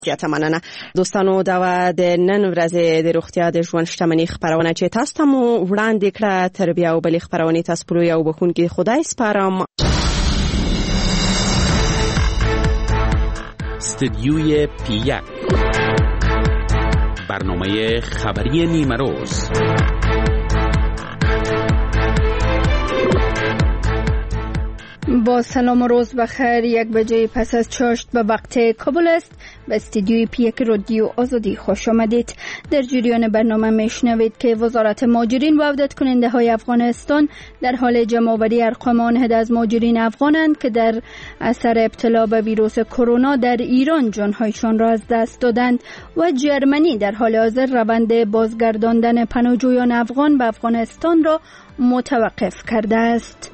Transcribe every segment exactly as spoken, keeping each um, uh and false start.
زیاته مننه دوستانو دا د نن ورځې د روغتیا د ژوند شتمنۍ خبرونه چې تاسو ته مو وړاندې کړه تر بیا او بلې خبرونې تاسو په لوی او بخونکي خدای سپارم. استدیوی پی یک برنامه خبری نیمه روز. با سلام و روز بخیر. یک بجه پس از چاشت به وقت کابل است. به استودیوی پی یک رادیو آزادی خوش آمدید. در جریان برنامه میشنوید که وزارت مهاجرین و عودت کننده های افغانستان در حال جمع‌آوری ارقام آنهده از مهاجرین افغانند که در اثر ابتلا به ویروس کرونا در ایران جانهایشان را از دست دادند و جرمنی در حال حاضر روند بازگرداندن پناهجویان افغان به افغانستان را متوقف کرده است.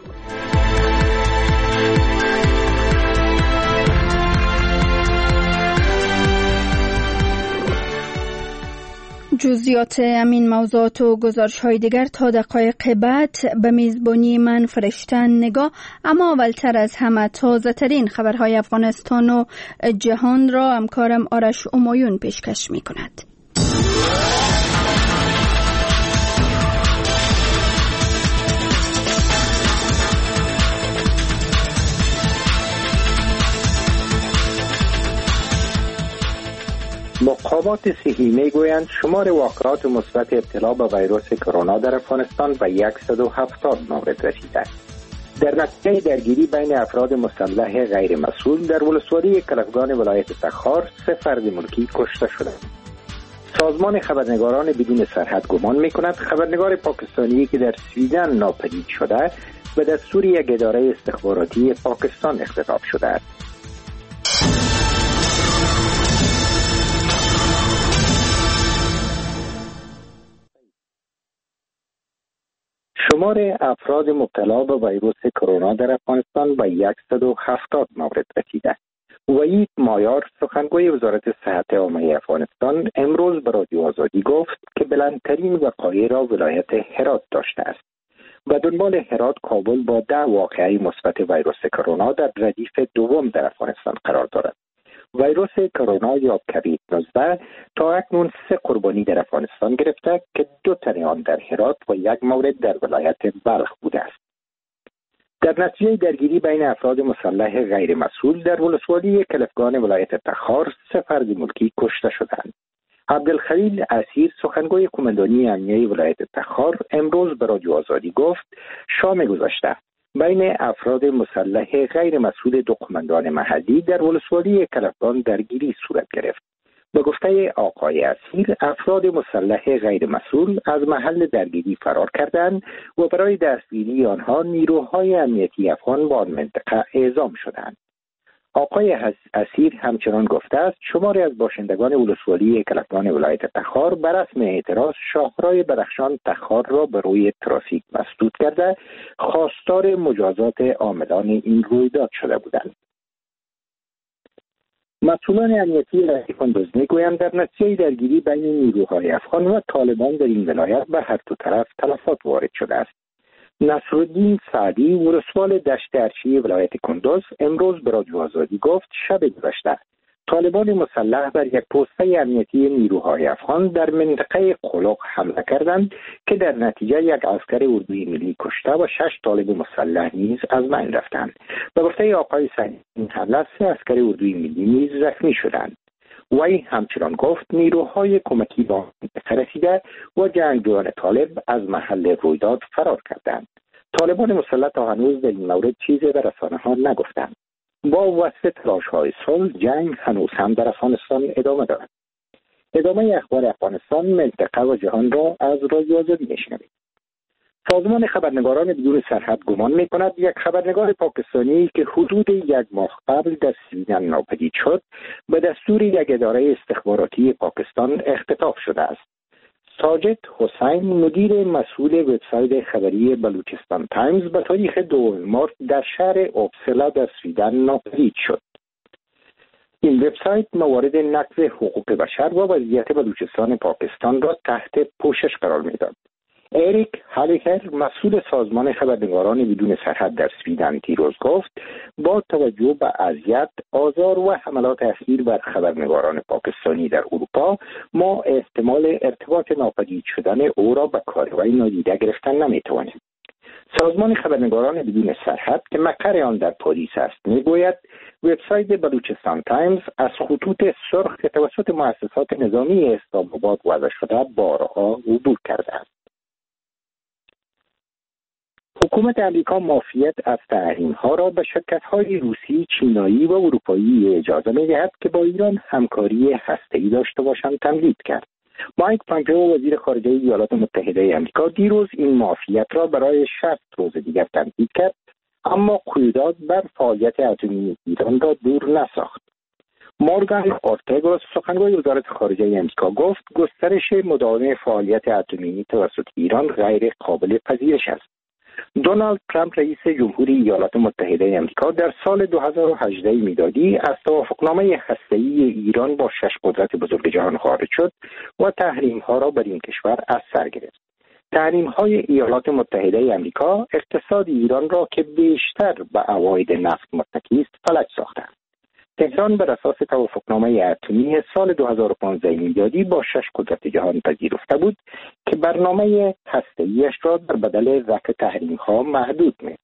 جزئیات همین موضوعات و گزارش‌های دیگر تا دقایق بعد به میزبانی من فرشتن نگاه. اما اولتر از همه تازه ترین خبرهای افغانستان و جهان را همکارم آرش امایون پیشکش می کند. مقامات صحی میگویند شمار واقعات مثبت ابتلا به ویروس کرونا در افغانستان به صد و هفتاد مورد رسیده است. در نتیجه درگیری بین افراد مسلح غیر مسئول در ولسوالی کلفگان ولایت تخار سه فرد ملکی کشته شدند. سازمان خبرنگاران بدون سرحد گمان می‌کند خبرنگار پاکستانی که در سویدن ناپدید شده به دستور یک اداره استخباراتی پاکستان اختطاف شده است. شمار افراد مبتلا به ویروس کرونا در افغانستان به صد و هفتاد مورد رسیده. وحید مایار سخنگوی وزارت صحت عامه افغانستان امروز به رادیو آزادی گفت که بلندترین وقایع را ولایت هرات داشته است. و دنبال هرات کابل با ده واقعه مثبت ویروس کرونا در ردیف دوم در افغانستان قرار دارد. ویروس کرونا یا کوید نوزده تا اکنون سه قربانی در افغانستان گرفته که دو تن آن در هرات و یک مورد در ولایت بلخ بوده است. در نتیجه درگیری بین افراد مسلح غیر مسئول در ولسوالی کلفگان ولایت تخار سه فرد ملکی کشته شدند. عبدالخلیل اسیر سخنگوی قماندانی امنیه ولایت تخار امروز به رادیو آزادی گفت شام گذشته بین افراد مسلح غیر مسئول دو قماندان محلی در ولسوالی کلفگان درگیری صورت گرفت. به گفته آقای اسیر افراد مسلح غیر مسئول از محل درگیری فرار کردند و برای دستگیری آنها نیروهای امنیتی افغان به آن منطقه اعزام شدند. آقای اسیر همچنان گفته است شماری از باشندگان ولسوالی کلفگان ولایت تخار بر رسم اعتراض شاهراه بدخشان تخار را به روی ترافیک مسدود کرده خواستار مجازات عاملان این رویداد شده بودند. مسئولان امنیتی ولایت کندوز میگویند در نتیجه درگیری بین نیروهای افغان و طالبان در این ولایت به هر دو طرف تلفات وارد شده است. نصرالدین سعدی ولسوال دشت ارچی ولایت کندوز امروز به رادیو آزادی گفت شب گذشته طالبان مسلح بر یک پوسته امنیتی نیروهای افغان در منطقه قلق حمله کردند که در نتیجه یک عسکر اردوی ملی کشته و شش طالب مسلح نیز از بین رفتند. به گفته آقای سعدی این حمله سه عسکر اردوی ملی نیز زخمی شدند. وی همچنان گفت نیروهای کمکی به منطقه رسیده و جنگجویان طالب از محل رویداد فرار کردند. طالبان مسلح تا هنوز در این مورد چیزی به رسانه‌ها نگفتند. با وصف تلاش‌های صلح جنگ هنوز هم در افغانستان ادامه دارد. ادامه اخبار افغانستان، منطقه و جهان را از رادیو آزادی میشنوید. سازمان خبرنگاران بدون سرحد گمان می‌کند یک خبرنگار پاکستانی که حدود یک ماه قبل در سویدن ناپدید شد به دستور یک اداره استخباراتی پاکستان اختطاف شده است. ساجد حسین مدیر مسئول وبسایت خبری بلوچستان تایمز به تاریخ دوم مارس در شهر اوپسلا در سویدن ناپدید شد. این وبسایت موارد نقض حقوق بشر و وضعیت بلوچستان پاکستان را تحت پوشش قرار می‌داد. اریک هالیکر مسئول سازمان خبرنگاران بدون سرحد در سویدن دیروز گفت با توجه به اذیت، آزار و حملات اخیر بر خبرنگاران پاکستانی در اروپا ما احتمال ارتباط ناپدید شدن او را به کاروائی نادیده گرفتن نمیتوانیم. سازمان خبرنگاران بدون سرحد که مقر آن در پاریس است میگوید وبسایت بلوچستان تایمز از خطوط سرخ که توسط مؤسسات نظامی اسلام آباد وضع شده بارها عبور کرده است. حکومت امریکا معافیت از تحریم‌ها را به شرکت‌های روسی، چینایی و اروپایی اجازه می‌دهد که با ایران همکاری هسته‌ای داشته باشند تمدید کرد. مایک پامپئو وزیر خارجه ایالات متحده آمریکا دیروز این معافیت را برای شصت روز دیگر تمدید کرد، اما قیودات بر فعالیت اتمی ایران را دور نساخت. مورگان اورتگوس سخنگوی وزارت خارجه آمریکا گفت گسترش مداوم فعالیت اتمی توسط ایران غیر قابل پذیرش است. دونالد ترامپ رئیس جمهوری ایالات متحده آمریکا در سال دو هزار و هجده میلادی از توافقنامه هسته‌ای ایران با شش قدرت بزرگ جهان خارج شد و تحریم‌ها را بر این کشور از سر گرفت. تحریم‌های ایالات متحده آمریکا اقتصاد ایران را که بیشتر به عواید نفت متکی است فلج ساخته است. تهران بر اساس توافقنامه اتمی سال دو هزار و پانزده میلادی با شش قدرت جهان پذیرفته بود که برنامه هسته‌ایش را در بدل رفع تحریم‌ها محدود می‌کند.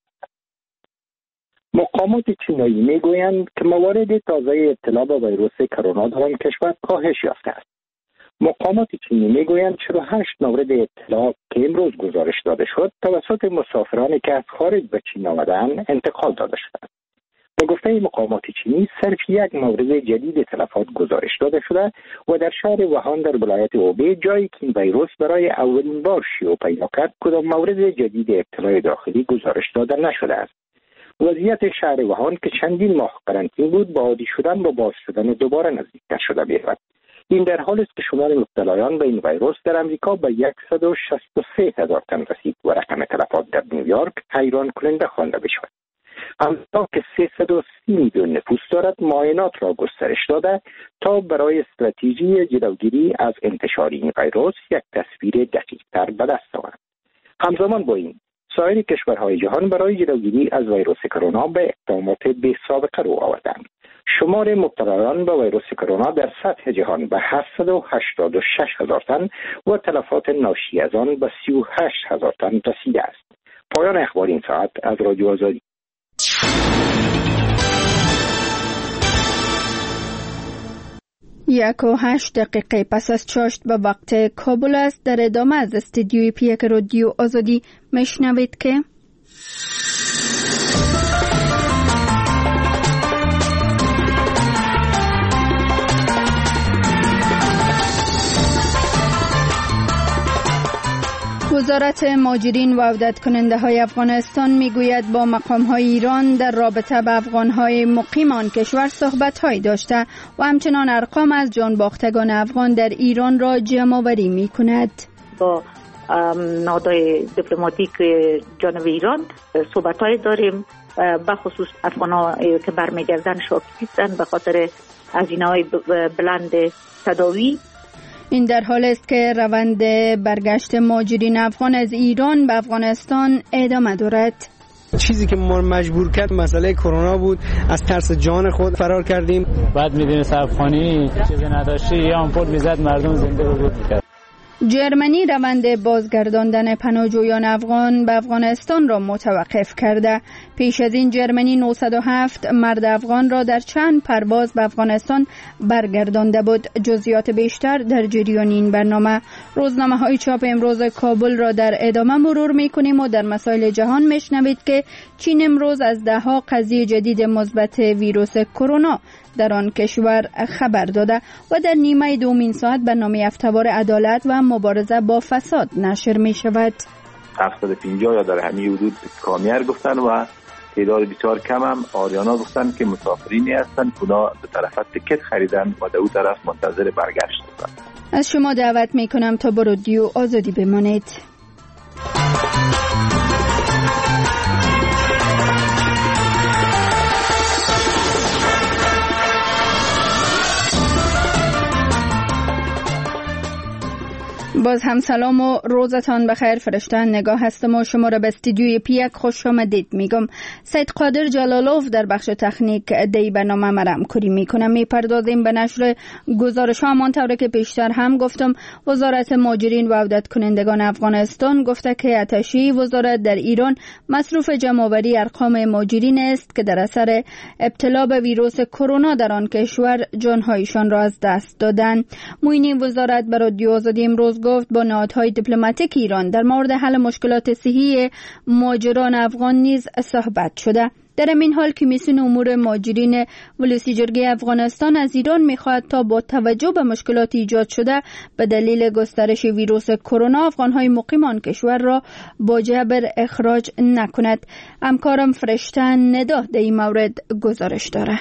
مقامات چینایی می‌گویند که موارد تازه ابتلا به ویروس کرونا در آن کشور کاهش یافته است. مقامات چینی می‌گویند چهل و هشت مورد ابتلا که امروز گزارش داده شد توسط مسافرانی که از خارج به چین آمدند انتقال داده شدند. به گفته مقامات چینی صرف یک مورد جدید تلفات گزارش داده شده و در شهر ووهان در ولایت هوبی جایی که این ویروس برای اولین بار شیوع پیدا کرد کدام مورد جدید ابتلای داخلی گزارش داده نشده است. وضعیت شهر ووهان که چندین ماه قرنطینه بود با عادی شدن با باز شدن دوباره نزدیکتر شده می‌رود. این در حالی است که شمار مبتلایان به این ویروس در امریکا به صد و شصت و سه هزار تن رسید و رقم تلفات در نیویورک حیران کننده خوانده می‌شود. امریکا که سیصد و سی میلیون نفوس دارد معاینات را گسترش داده تا برای استراتژی جلوگیری از انتشار این ویروس یک تصویر دقیق‌تر به دست آورد. همزمان با این سایر کشورهای جهان برای جلوگیری از ویروس کرونا به اقدامات بی‌سابقه رو آوردند. شمار مبتلایان به ویروس کرونا در سطح جهان به هفتصد و هشتاد و شش هزار تن و تلفات ناشی از آن به سی و هشت هزار تن رسیده است. پایان اخبار این ساعت از رادیو آزادی. یک و هشت دقیقه پس از چاشت به وقت کابل است. در ادامه از استدیوی پیک رادیو آزادی میشنوید که وزارت مهاجرین و عودت کننده های افغانستان میگوید با مقام های ایران در رابطه به افغان های مقیم آن کشور صحبت هایی داشته و همچنان ارقام از جان باختگان افغان در ایران را جمع آوری می کند. با نهادهای دیپلماتیک جانب ایران صحبت های داریم، به خصوص افغان ها که برمیگردن شاکی هستند به خاطر هزینه های بلند تداوی. این در حال است که روند برگشت مهاجرین افغان از ایران به افغانستان ادامه دارد. چیزی که ما مجبور کرد مسئله کرونا بود، از ترس جان خود فرار کردیم. بعد می‌دونید افغانی چیزی نداشتی یا آمپول میزد مردم زنده رو بود می‌کرد. جرمنی روند بازگرداندن پناهجویان افغان به افغانستان را متوقف کرده. پیش از این جرمنی نهصد و هفت مرد افغان را در چند پرواز به افغانستان برگردانده بود. جزئیات بیشتر در جریان این برنامه. روزنامه های چاپ امروز کابل را در ادامه مرور می‌کنیم و در مسائل جهان میشنوید که چین امروز از ده ها قضیه جدید مثبت ویروس کرونا در آن کشور خبر داده و در نیمه دومین ساعت برنامه افتوار عدالت و مبارزه با فساد نشر می شود. هفتصد و پنجاه یا در همین حدود کامیار گفتن و تعداد بسیار کم هم آریانا گفتن که مسافرینی هستند اونا به طرف تکت خریدن و در اون طرف منتظر برگشت هستند. از شما دعوت می کنم تا با رادیو آزادی بمانید. باز هم سلام و روزتان بخیر. فرشته نگاه هستم و شما را به استودیوی پیک خوش آمدید میگم. سید قادر جلالوف در بخش تکنیک دی برنامه مرم کری میکنم. میپردازیم به نشر گزارش ها. همانطور که پیشتر هم گفتم، وزارت مهاجرین و عودت کنندگان افغانستان گفته که اتشی وزارت در ایران مصروف جمع‌آوری ارقام مهاجرین است که در اثر ابتلا به ویروس کرونا در آن کشور جانهایشان را از دست دادند. معین وزارت به رادیو آزادی امروز گفت با نهادهای دیپلماتیک ایران در مورد حل مشکلات صحی مهاجران افغان نیز صحبت شده. در این حال کمیسیون امور مهاجرین ولسی جرگه افغانستان از ایران می‌خواهد تا با توجه به مشکلات ایجاد شده به دلیل گسترش ویروس کرونا افغان‌های مقیم آن کشور را با جبر اخراج نکند. همکارم فرشته ندا در این مورد گزارش داره.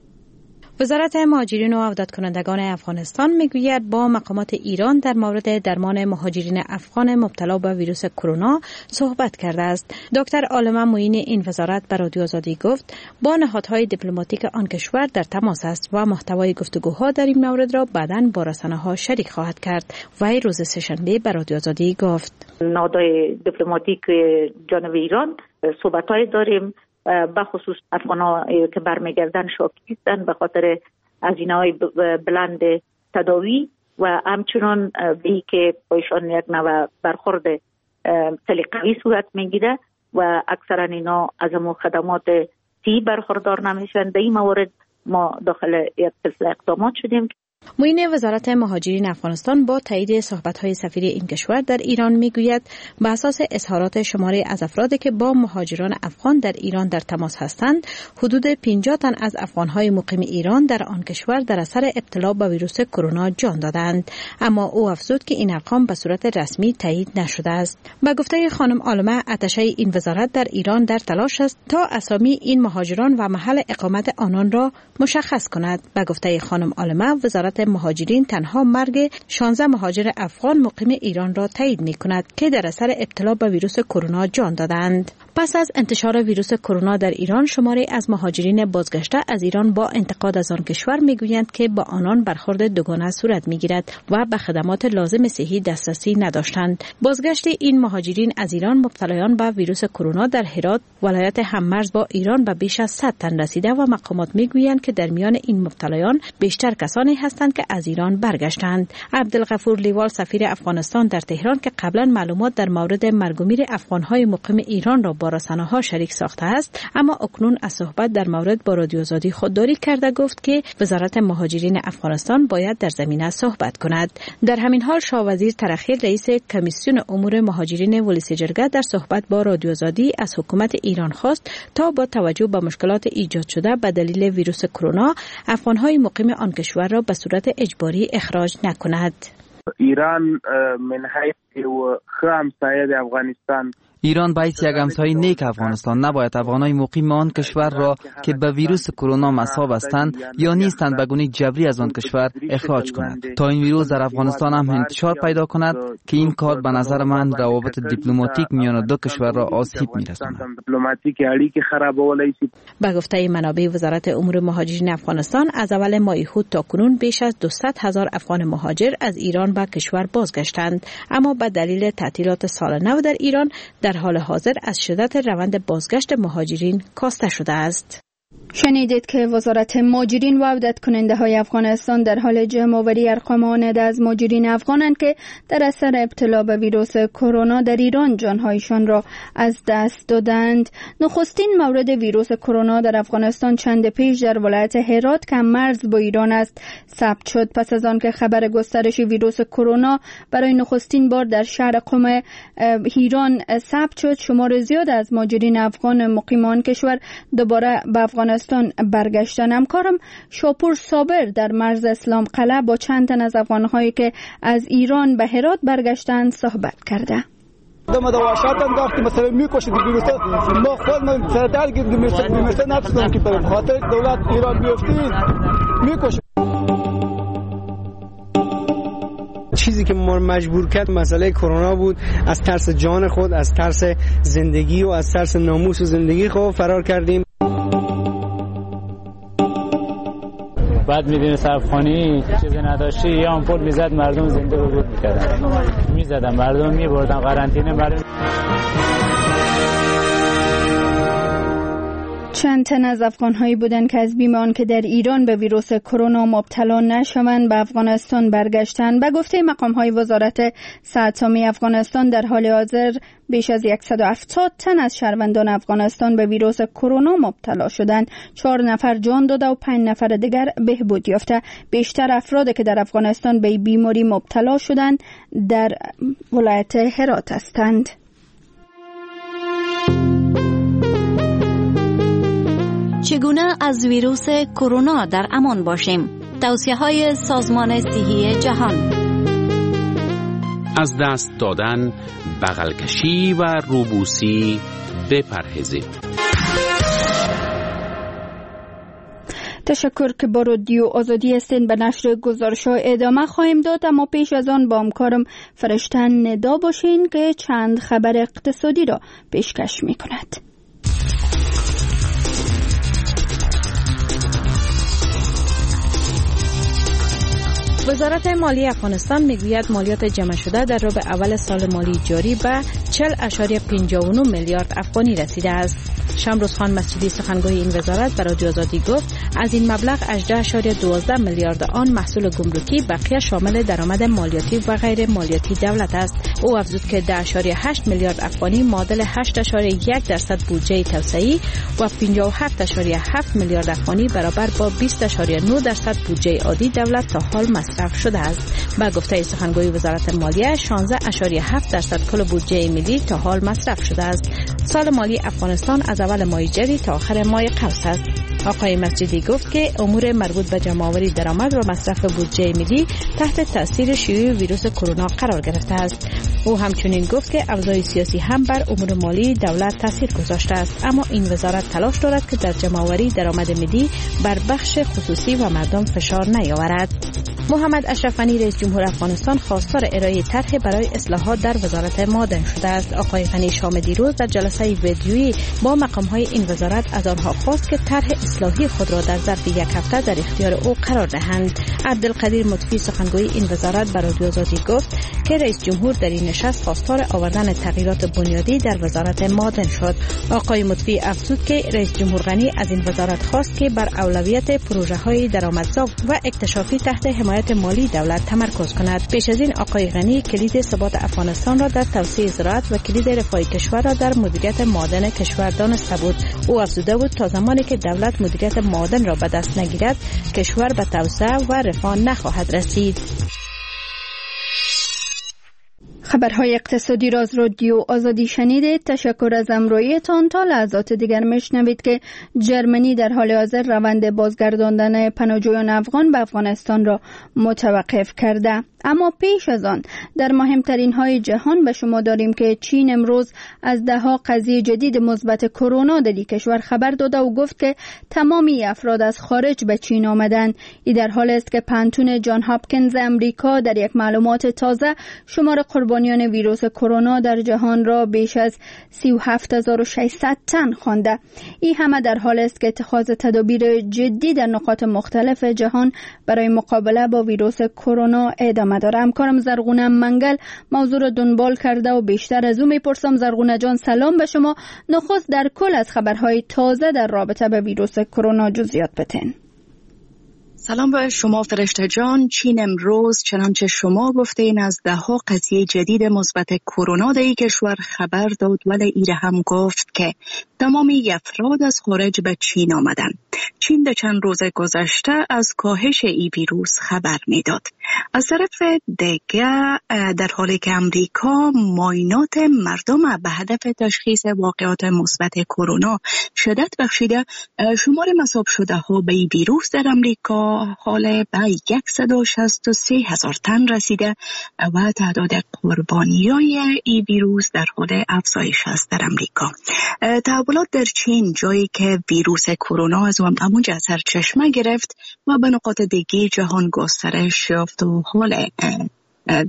وزارت مهاجرین و عودت کنندگان افغانستان میگوید با مقامات ایران در مورد درمان مهاجرین افغان مبتلا به ویروس کرونا صحبت کرده است. دکتر عالمه معین این وزارت به رادیو آزادی گفت با نهادهای دیپلماتیک آن کشور در تماس است و محتوای گفتگوها در این مورد را بعداً با رسانه‌ها شریک خواهد کرد. وی روز سه‌شنبه به رادیو آزادی گفت نهادهای دیپلماتیک جانب ایران صحبت‌های داریم، به خصوص افغان‌ها که برمیگردن شاکی هستند به خاطر هزینه‌های بلند تداوی و همچنان به ای که ایشان یک نوع برخورد سلیقه‌ای صورت میگیره و اکثرا اینا از امو خدمات سی برخوردار نمیشن. در این مورد ما داخل یک سلسله اقدامات شدیم. معین وزارت مهاجرین افغانستان با تایید صحبت‌های سفیر این کشور در ایران میگوید به اساس اظهارات شماری از افرادی که با مهاجران افغان در ایران در تماس هستند، حدود پنجاه تن از افغان‌های مقیم ایران در آن کشور در اثر ابتلا به ویروس کرونا جان دادند، اما او افزود که این ارقام به صورت رسمی تایید نشده است. به گفته خانم عالمه، اتشه این وزارت در ایران در تلاش است تا اسامی این مهاجران و محل اقامت آنان را مشخص کند. به گفته خانم عالمه، وزارت مهاجرین تنها مرگ شانزده مهاجر افغان مقیم ایران را تایید می کند که در اثر ابتلا به ویروس کرونا جان دادند. پس از انتشار ویروس کرونا در ایران، شماری از مهاجرین بازگشته از ایران با انتقاد از آن کشور میگویند که با آنان برخورد دوگانه صورت میگیرد و به خدمات لازم صحی دسترسی نداشتند. بازگشت این مهاجرین از ایران مبتلایان به ویروس کرونا در هرات ولایت هممرز با ایران به بیش از صد تن رسیده و مقامات میگویند که در میان این مبتلایان بیشتر کسانی هستند که از ایران برگشتند. عبدالغفور لیوال سفیر افغانستان در تهران که قبلا معلومات در مورد مرگ و میر افغان‌های مقیم ایران را با رسانه‌ها شریک ساخته است، اما اکنون از صحبت در مورد با رادیو آزادی خودداری کرده گفت که وزارت مهاجرین افغانستان باید در زمینه صحبت کند. در همین حال شاه وزیر ترخیر رئیس کمیسیون امور مهاجرین ولسی جرگه در صحبت با رادیو آزادی از حکومت ایران خواست تا با توجه به مشکلات ایجاد شده به دلیل ویروس کرونا افغان‌های مقیم آن کشور را به صورت اجباری اخراج نکند. ایران من حیث و همسایه افغانستان ایران باید یک همسایه نیک افغانستان نباید افغانای مقیم آن کشور را که به ویروس کرونا مصاب هستند یا نیستند به گونه جبری از آن کشور اخراج کند تا این ویروس در افغانستان هم انتشار پیدا کند که این کار به نظر من روابط دیپلماتیک میان دو کشور را آسیب می‌رساند. به گفته منابع وزارت امور مهاجرین افغانستان از اول ماه اوت تا کنون بیش از دویست هزار افغان مهاجر از ایران به کشور بازگشتند، اما به دلیل تعطیلات سال نو در ایران در حال حاضر از شدت روند بازگشت مهاجرین کاسته شده است. شنیدید که وزارت مهاجرین و عودت کننده های افغانستان در حال جمع‌آوری ارقام آمده از مهاجرین افغانند که در اثر ابتلا به ویروس کرونا در ایران جانهایشان را از دست دادند. نخستین مورد ویروس کرونا در افغانستان چند پیش در ولایت هرات که مرز با ایران است ثبت شد. پس از آن که خبر گسترش ویروس کرونا برای نخستین بار در شهر قم ایران ثبت شد، شمار زیاد از مهاجرین افغان مقیمان کشور دوباره به افغانستان برگشتن. همکارم شاپور صابر در مرز اسلام قلعه با چند تن از افغان‌هایی که از ایران به هرات برگشتند صحبت کرده. دم دواشات انداخت مثلا میکشید ویروس ما خود من سردار گرد میرسه نتونم که برم خاطر دولت ایران بیفتی میکشه. چیزی که ما مجبور کرد مسئله کرونا بود. از ترس جان خود، از ترس زندگی و از ترس ناموس و زندگی خود فرار کردیم. بعد دولت میدونست افغانی چیزی نداشتی یا آمپول میزد مردم زنده به بود میکردن، میزدن مردم میبردن قرنطینه مردم. چند تن از افغان‌هایی بودند که از بیم آن که در ایران به ویروس کرونا مبتلا نشوند به افغانستان برگشتند. به گفته مقام‌های وزارت صحت عامه افغانستان در حال حاضر بیش از صد و هفتاد تن از شهروندان افغانستان به ویروس کرونا مبتلا شدند. چهار نفر جان داده و پنج نفر دیگر بهبود یافته. بیشتر افرادی که در افغانستان به بیماری مبتلا شدند در ولایت هرات هستند. چگونه از ویروس کرونا در امان باشیم؟ توصیه‌های سازمان صحی جهان. از دست دادن، بغل کشی و روبوسی بپرهیزید. تشکر که با رادیو آزادی هستین. به نشر گزارش‌ها ادامه خواهیم داد، اما پیش از آن با همکارم فرشتن ندا باشین که چند خبر اقتصادی را پیشکش می‌کند. وزارت مالی افغانستان میگوید مالیات جمع شده در ربع اول سال مالی جاری به چهل اشاریه پنجاه و نه میلیارد افغانی رسیده است. شمروز خان مسجدی سخنگوی این وزارت به رادیو آزادی گفت از این مبلغ هجده اشاریه دوازده میلیارد آن محصول گمرکی، بقیه شامل درآمد مالیاتی و غیر مالیاتی دولت است. او افزود که ده اشاریه هشت میلیارد افغانی معادل هشت اشاریه یک درصد بودجه توسعه‌ای و پنجاه و هفت اشاریه هفت میلیارد افغانی برابر با بیست اشاریه نه درصد بودجه عادی دولت تا حال مصرف شده است. با گفته سخنگوی وزارت مالیه شانزده اشاریه هفت درصد کل بودجه ملی تا حال مصرف شده است. سال مالی افغانستان از اول ماه جری تا آخر ماه قوس است. آقای مسجدی گفت که امور مربوط به جمع‌آوری درآمد و مصرف بودجه ملی تحت تاثیر شیوع ویروس کرونا قرار گرفته است. او همچنین گفت که اوضاع سیاسی هم بر امور مالی دولت تاثیر گذاشته است، اما این وزارت تلاش دارد که در جمع‌آوری درآمد ملی بر بخش خصوصی و مردم فشار نیاورد. محمد اشرف غنی رئیس جمهور افغانستان خواستار ارائه طرح برای اصلاحات در وزارت معدن شده است. آقای غنی شام دیروز در جلسه ویدیویی با مقام‌های این وزارت از آنها خواست که طرح اصلاحی خود را در ظرف یک هفته در اختیار او قرار دهند. عبدالقدیر مطفی سخنگوی این وزارت به رادیو آزادی گفت که رئیس جمهور در این نشست خواستار آوردن تغییرات بنیادی در وزارت معدن شد. آقای مطفی افزود که رئیس جمهور غنی از این وزارت خواست که بر اولویت پروژه‌های درآمدزا و اکتشافی تحت حمایت مالی دولت تمرکز کند. پیش از این آقای غنی کلید ثبات افغانستان را در توسعه زراعت و کلید رفاه کشور را در مدیریت معدن کشور دانسته بود. او افزوده بود تا زمانی که دولت مدیریت معدن را به دست نگیرد کشور به توسعه و رفاه نخواهد رسید. خبرهای اقتصادی را از رادیو آزادی شنیدید. تشکر از همراهیتان. تا لحظات دیگر میشنوید که جرمنی در حال حاضر روند بازگرداندن پناهجویان افغان به افغانستان را متوقف کرده. اما پیش از آن در مهمترین های جهان به شما داریم که چین امروز از ده ها قضیه جدید مثبت کرونا در این کشور خبر داده و گفت که تمامی افراد از خارج به چین آمدند. این در حال است که پانتون جان هاپکینز امریکا در یک معلومات تازه شمار قربانیان ویروس کرونا در جهان را بیش از سی و هفت هزار و ششصد تن خوانده. این همه در حال است که اتخاذ تدابیر جدی در نقاط مختلف جهان برای مقابله با ویروس کرونا ادامه داره. همکارم زرغونه منگل موضوع را دنبال کرده و بیشتر از او میپرسم. زرغونه جان سلام به شما. نخست در کل از خبرهای تازه در رابطه با ویروس کرونا جزئیات بتین. سلام به شما فرشته جان. چین امروز چنانچه شما گفتین از ده ها قضیه جدید مثبت کرونا در این کشور خبر داد، ولی ایره هم گفت که تمامی افراد از خارج به چین آمدن. چین در چند روز گذشته از کاهش این ویروس خبر میداد. از طرف دیگه در حالی که امریکا معاینات مردم به هدف تشخیص واقعات مثبت کرونا شدت بخشیده، شمار مصاب شده ها به این ویروس در امریکا حال به صد و شصت و سه هزار تن رسیده و تعداد قربانیای این ویروس در حال افزایش است در امریکا. تحولات در چین جایی که ویروس کرونا از همونجا سرچشمه گرفت و به نقاط دیگه جهان گسترش یافت و حال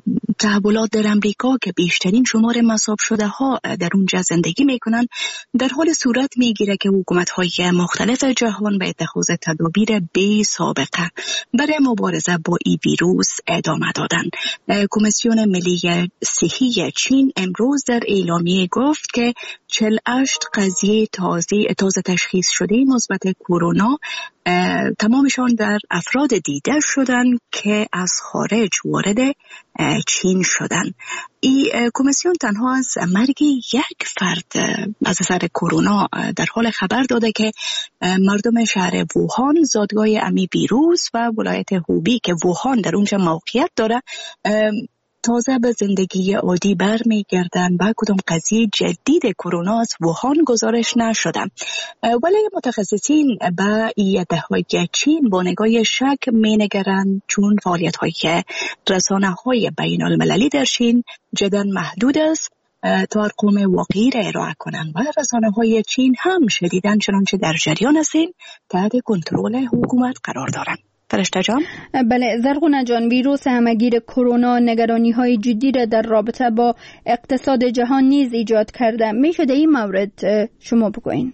تحولات در امریکا که بیشترین شمار مصاب شده ها در اونجا زندگی میکنن در حال صورت میگیره که حکومت های مختلف جهان به اتخاذ تدابیر بی سابقه برای مبارزه با این ویروس ادامه دادن. کمیسیون ملی صحی چین امروز در اعلامیه گفت که چهل و هشت قضیه تازه تازه تشخیص شده مثبت کرونا تمامشان در افراد دیده شدن که از خارج وارد چین شدن. این کمیسیون تنها از مرگ یک فرد از اثر کرونا در حال خبر داده که مردم شهر ووهان زادگاه امی ویروس و ولایت هوبی که ووهان در اونجا موقعیت داره تازه به زندگی عادی برمیگردن و کدام قضیه جدید کرونا از ووهان گزارش نشده. ولی متخصصین به ایده‌های چین با نگاه شک مینگرند چون فعالیت‌های رسانه‌های بین المللی در چین جداً محدود است تا ارقام واقعی را ارائه کنند و رسانه‌های چین هم شدیداً چنانچه در جریان هستند تحت کنترل حکومت قرار دارند. فرشته جان؟ بله زرغونه جان، ویروس همگیر کرونا نگرانی های جدی را در رابطه با اقتصاد جهان نیز ایجاد کرده. می شده این مورد شما بگوین؟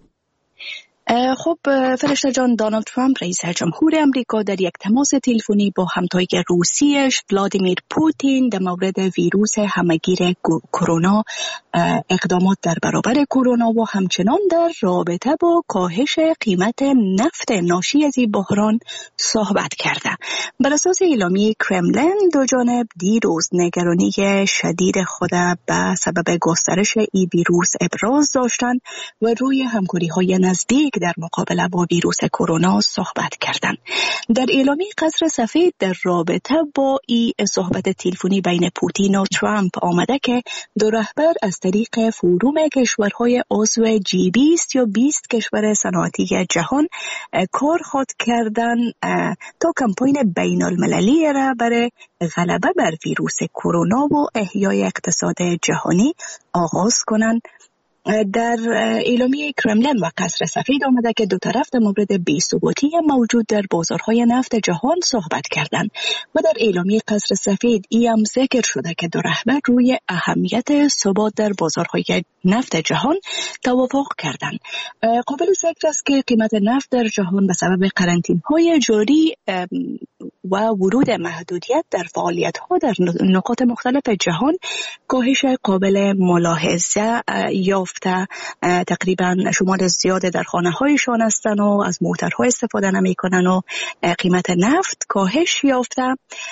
خب فرشته جان، دونالد ترامپ رئیس جمهور امریکا در یک تماس تلفنی با همتای روسیش ولادیمیر پوتین در مورد ویروس همگیر کرونا، اقدامات در برابر کرونا و همچنان در رابطه با کاهش قیمت نفت ناشی از این بحران صحبت کرده. بر اساس اعلامیه کرملین دو جانب دیروز نگرانی شدید خود به سبب گسترش این ویروس ابراز داشتند و روی همکاری‌های نزدیک در مقابله با ویروس کرونا صحبت کردند. در اعلامیه قصر سفید در رابطه با این صحبت تلفنی بین پوتین و ترامپ آمده که دو رهبر از طریق فوروم کشورهای عضو جی بیست یا بیست کشور صنعتی جهان کار خود کردن تا کمپاین بین المللی را برای غلبه بر ویروس کرونا و احیای اقتصاد جهانی آغاز کنند. در اعلامیه کرملین و قصر سفید آمده که دو طرف در مورد بی‌ثباتی موجود در بازارهای نفت جهان صحبت کردند و در اعلامیه قصر سفید ای هم ذکر شده که دو رهبر روی اهمیت ثبات در بازارهای نفت جهان توافق کردند. قابل ذکر است که قیمت نفت در جهان به سبب قرنطینه‌های جاری و ورود محدودیت در فعالیت‌ها در نقاط مختلف جهان کاهش قابل ملاحظه یافته. تقریبا شمار زیاد در خانه‌هایشان هستند و از موتورها استفاده نمی‌کنند و قیمت نفت کاهش یافته.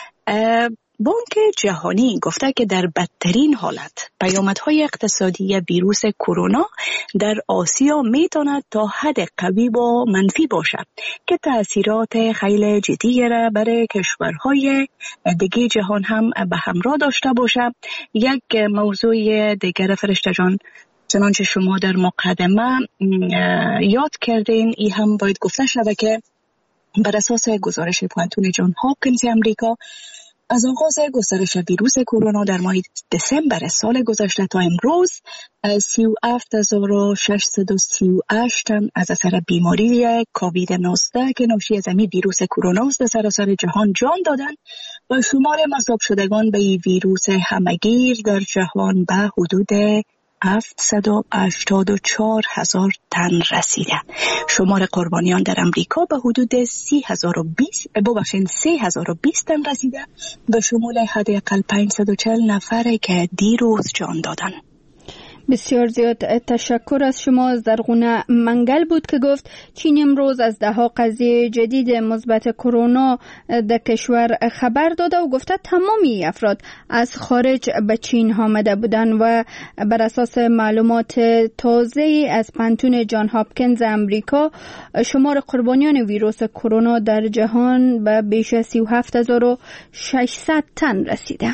بانک جهانی گفته که در بدترین حالت پیامدهای اقتصادی ویروس کرونا در آسیا میتواند تا حد قوی و منفی باشد که تأثیرات خیلی جدی را برای کشورهای دیگه جهان هم به همراه داشته باشد. یک موضوع دیگر فرشته جان، چنانچه شما در مقدمه یاد کردین، ای هم باید گفته شده که بر اساس گزارش پوانتون جان هاپکینز امریکا از آغاز گسترش ویروس کرونا در ماه دسامبر سال گذشته تا امروز سی و هفت هزار و ششصد و سی و هشت تن از اثر بیماری کووید نوزده که ناشی از این ویروس کرونا است در سراسر جهان جان دادند و شمار مصاب شدگان به این ویروس همگیر در جهان به حدود هفتصد و هشتاد و چهار هزار تن رسیده. شمار قربانیان در امریکا به حدود سی هزار و بیست ببخشید سه هزار و بیست تن رسیده و شمول حداقل پانصد و چهل نفره که دیروز جان دادن. بسیار زیاد تشکر از شما. زرغونه منگل بود که گفت چین امروز از ده ها قضیه جدید مثبت کرونا در کشور خبر داده و گفته تمامی افراد از خارج به چین آمده بودند و بر اساس معلومات تازه از پانتون جان هاپکینز امریکا شمار قربانیان ویروس کرونا در جهان به بیش از سی و هفت هزار و ششصد تن رسیده.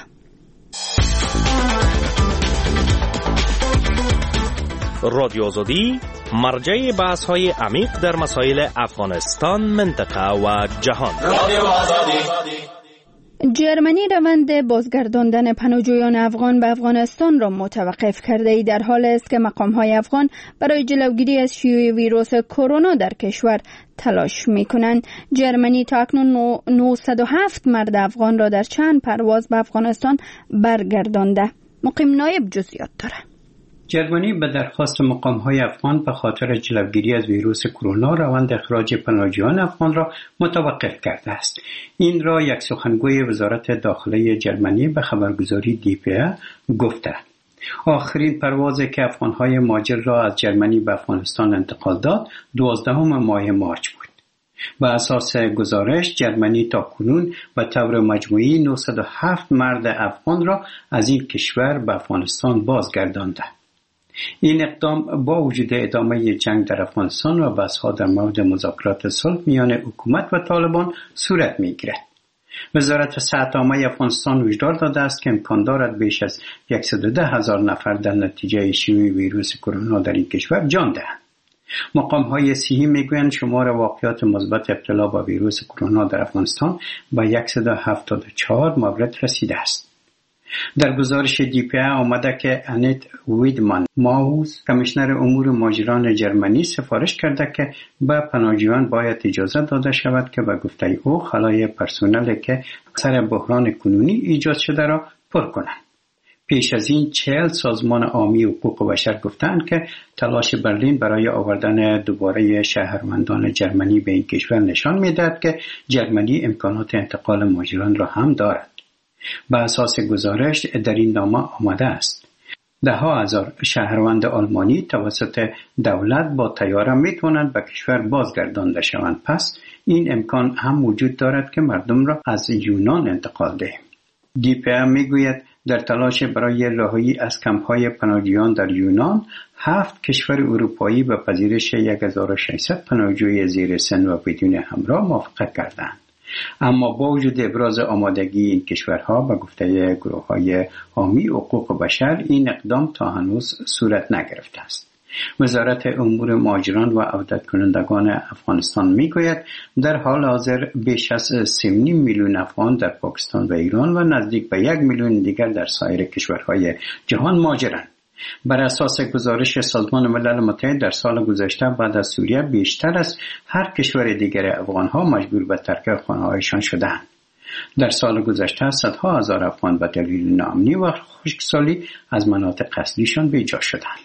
رادیو آزادی مرجع بحث های عمیق در مسائل افغانستان، منطقه و جهان. رادیو آزادی. جرمنی روند بازگرداندن پناهجویان افغان به افغانستان را متوقف کرده ای در حال است که مقام‌های افغان برای جلوگیری از شیوع ویروس کرونا در کشور تلاش می کنند. جرمنی تا اکنون نهصد و هفت مرد افغان را در چند پرواز به افغانستان برگردانده. مقیم نایب جزئیات داره. جرمنی به درخواست مقام‌های افغان به خاطر جلوگیری از ویروس کرونا روند اخراج پناهجویان افغان را متوقف کرده است. این را یک سخنگوی وزارت داخله جرمنی به خبرگزاری دی پی ا گفته. آخرین پروازی که افغان‌های مهاجر را از جرمنی به افغانستان انتقال داد دوازدهم ماه مارچ بود. بر اساس گزارش جرمنی تاکنون به طور مجموعی نهصد و هفت مرد افغان را از این کشور به افغانستان بازگردانده. این اقدام با وجود ادامه جنگ در افغانستان و بحث‌ها در مورد مذاکرات صلح میان حکومت و طالبان صورت می‌گیرد. وزارت صحت عامه افغانستان هشدار داده است که امکان دارد بیش از صد و ده هزار نفر در نتیجه شیوع ویروس کرونا در این کشور جان دهند. مقام‌های صحی میگویند شمار واقعات مثبت ابتلا با ویروس کرونا در افغانستان به صد و هفتاد و چهار مورد رسیده است. در گزارش دی پی ا آمده که انیت ویدمان ماوز کمیشنر امور مهاجران جرمنی سفارش کرده که به پناهجویان باید اجازه داده شود که به گفته او خلای پرسنلی که سر بحران کنونی ایجاد شده را پر کنند. پیش از این چهل سازمان عامی حقوق بشر گفتند که تلاش برلین برای آوردن دوباره شهروندان جرمنی به این کشور نشان می‌دهد که جرمنی امکانات انتقال مهاجران را هم دارد. به اساس گزارش در این نامه آمده است ده ها هزار شهروند آلمانی توسط دولت با طیاره می توانند به کشور بازگردانده شوند. پس این امکان هم وجود دارد که مردم را از یونان انتقال دهیم. دی پی ا می گوید در تلاش برای رهایی از کمپ‌های پناهجویان در یونان هفت کشور اروپایی به پذیرش هزار و ششصد پناهجوی زیر سن و بدون همراه موافقت کردند. اما با وجود ابراز آمادگی این کشورها به گفته گروه‌های حامی حقوق بشر این اقدام تا هنوز صورت نگرفته است. وزارت امور مهاجران و عودت کنندگان افغانستان میگوید در حال حاضر بیش از سه و نیم میلیون افغان در پاکستان و ایران و نزدیک به یک میلیون دیگر در سایر کشورهای جهان مهاجرند. بر اساس گزارش سازمان ملل متحد در سال گذشته بعد از سوریه بیشتر از هر کشور دیگر افغان‌ها مجبور به ترک خانه‌هایشان شدند. در سال گذشته صدها هزار افغان به دلیل ناامنی و خشکسالی از مناطق اصلیشان بیجا شدند.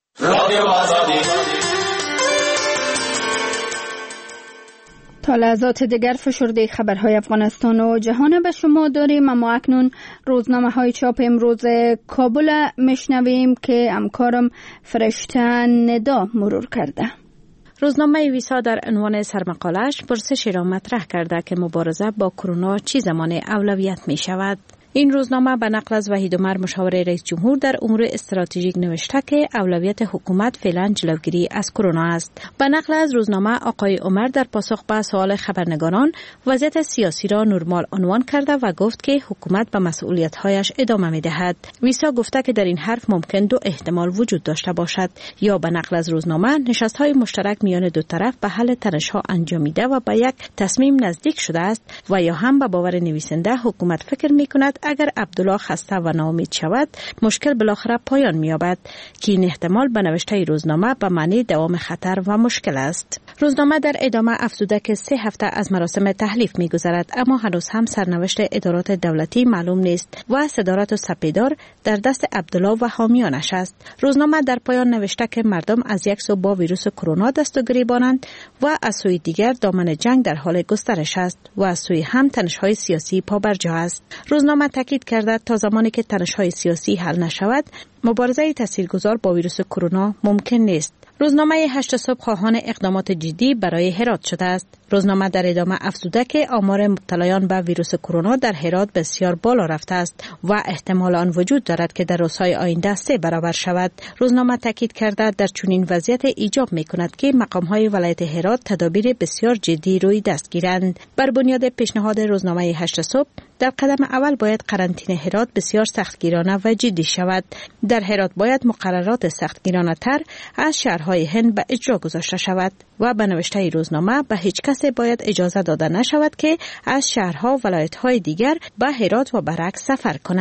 تا لحظات دیگر فشرده خبرهای افغانستان و جهان به شما داریم، اما اکنون روزنامه های چاپ امروز کابل میشنویم که همکارم فرشته ندا مرور کرده. روزنامه ویسا در عنوان سرمقالش پرسشی را مطرح کرده که مبارزه با کرونا چه زمان اولویت می شود. این روزنامه به نقل از وحید عمر مشاور رئیس جمهور در امور استراتژیک نوشته که اولویت حکومت فعلا جلوگیری از کرونا است. به نقل از روزنامه آقای عمر در پاسخ به سوال خبرنگاران وضعیت سیاسی را نرمال عنوان کرده و گفت که حکومت به مسئولیت‌هایش ادامه می‌دهد. ویسا گفته که در این حرف ممکن دو احتمال وجود داشته باشد: یا به نقل از روزنامه نشست‌های مشترک میان دو طرف به حل تنش‌ها انجامیده و به یک تصمیم نزدیک شده است، و یا هم به باور نویسنده حکومت فکر می‌کند اگر عبدالله خسته و ناامید شود مشکل بالاخره پایان می‌یابد، که این احتمال به نوشته روزنامه به معنی دوام خطر و مشکل است. روزنامه در ادامه افزوده که سه هفته از مراسم تحلیف می‌گذرد، اما هنوز هم سرنوشت ادارات دولتی معلوم نیست و صدارت و سپیدار در دست عبدالله و حامیانش است. روزنامه در پایان نوشته که مردم از یک سو با ویروس کرونا دست و گریبانند و از سوی دیگر دامن جنگ در حال گسترش است و از سوی هم تنش‌های سیاسی پابرجا است. روزنامه تاکید کرده تا زمانی که تنش‌های سیاسی حل نشود مبارزه تاثیرگذار با ویروس کرونا ممکن نیست. روزنامه هشت صبح خواهان اقدامات جدی برای هرات شده است. روزنامه در ادامه افزوده که آمار مبتلایان به ویروس کرونا در هرات بسیار بالا رفته است و احتمال آن وجود دارد که در روزهای آینده سه برابر شود. روزنامه تاکید کرده در چنین وضعیت ایجاب می‌کند که مقام‌های ولایت هرات تدابیر بسیار جدی روی دست گیرند. بر بنیاد پیشنهاد روزنامه هشت صبح در قدم اول باید قرنطینه هرات بسیار سختگیرانه و جدی شود. در هرات باید مقررات سختگیرانه تر از شهرهای هند به اجرا گذاشته شود و به نوشته روزنامه به هیچ کس باید اجازه داده نشود که از شهرها و ولایت‌های دیگر به هرات و برعکس سفر کنند.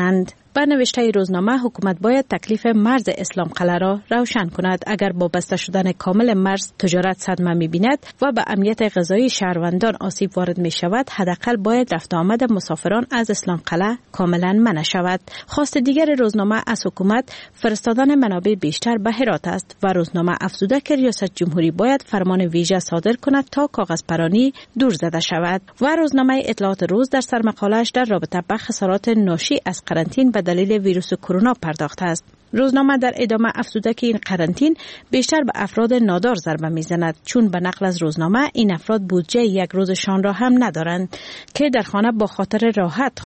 با نوشته روزنامه حکومت باید تکلیف مرز اسلام قلعه را روشن کند. اگر با بسته شدن کامل مرز تجارت صدمه می‌بیند و به امنیت غذایی شهروندان آسیب وارد می شود، حداقل باید رفت آمد مسافران از اسلام قلعه کاملا منع شود. خواست دیگر روزنامه از حکومت فرستادن منابع بیشتر به هرات است و روزنامه افزوده که ریاست جمهوری باید فرمان ویژه صادر کند تا کاغذ پرانی دور زده شود. و روزنامه اطلاعات روز در سرمقاله‌اش در رابطه با خسارات ناشی از قرنطینه به دلیل ویروس کرونا پرداخته است. روزنامه در ادامه افزوده که این قرنطینه بیشتر به افراد نادار ضربه میزند، چون به نقل از روزنامه این افراد بودجه یک روزشان را هم ندارند که در خانه با خاطر راحت